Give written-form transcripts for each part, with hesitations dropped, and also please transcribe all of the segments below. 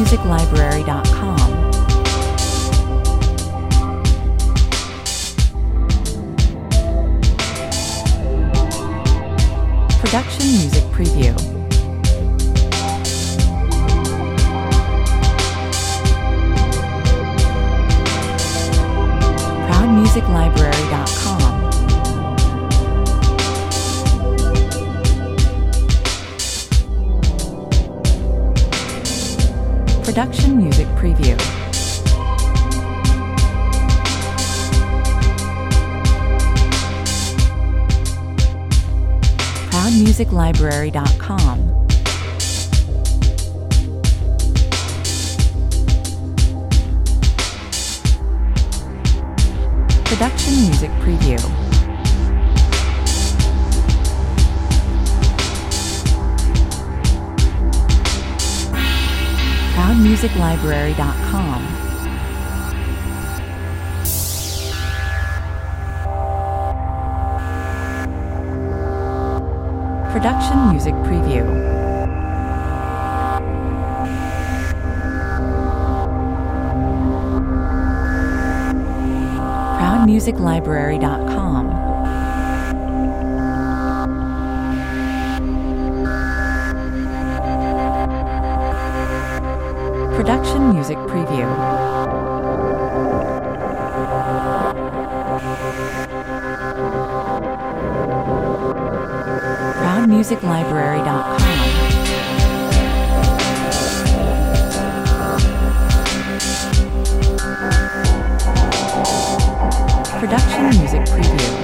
ProudMusicLibrary.com. Production Music Preview. ProudMusicLibrary.com. Production Music Preview. ProudMusicLibrary.com. Production Music Preview. ProudMusicLibrary.com. Production Music Preview. ProudMusicLibrary.com. Production Music Preview. ProudMusicLibrary.com. Production Music Preview.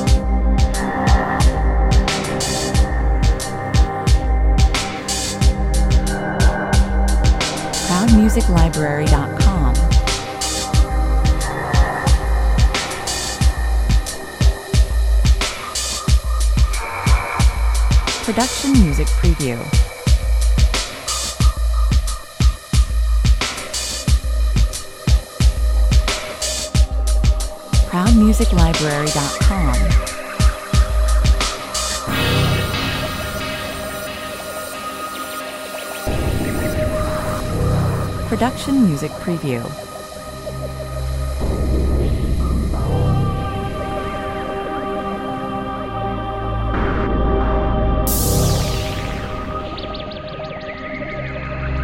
ProudMusicLibrary.com. Production Music Preview. ProudMusicLibrary.com. Production Music Preview.